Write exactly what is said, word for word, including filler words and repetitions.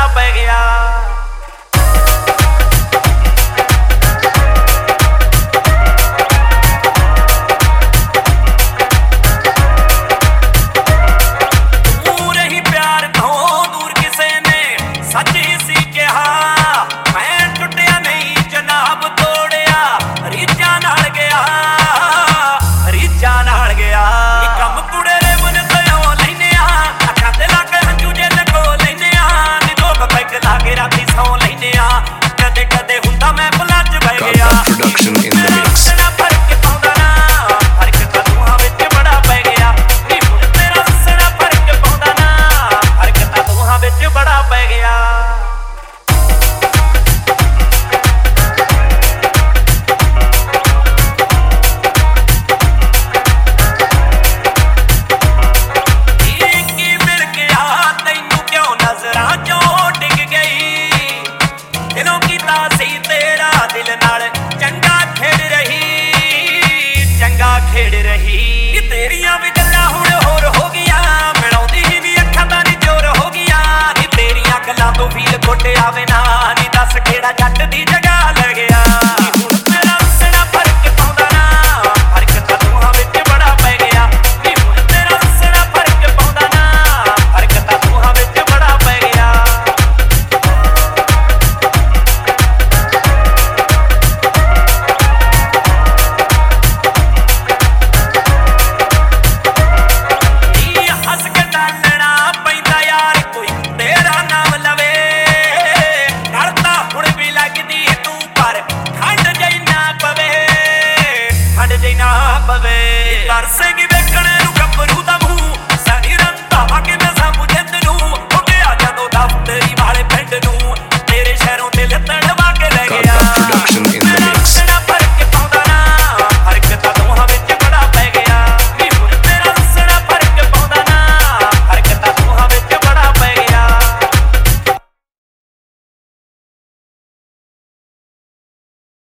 बड़ा पै गया। Production in the mix. ਖੇੜ ਰਹੀ ਤੇਰੀਆਂ ਵੀ ਗੱਲਾਂ ਹੁਣ ਹੋਰ ਹੋ ਗਈਆਂ, ਮਿਲਾਉਂਦੀ ਹੀ ਵੀ ਅੱਖਾਂ ਦਾ ਨੀ ਜ਼ੋਰ ਹੋ ਗਈਆਂ ਨੀ ਤੇਰੀਆਂ ਗੱਲਾਂ ਤੋਂ ਫੀਲ ਗੁੱਟ ਆਵੇ ਨਾ ਨੀ ਦੱਸ ਕਿਹੜਾ ਜੱਟ ਦੀ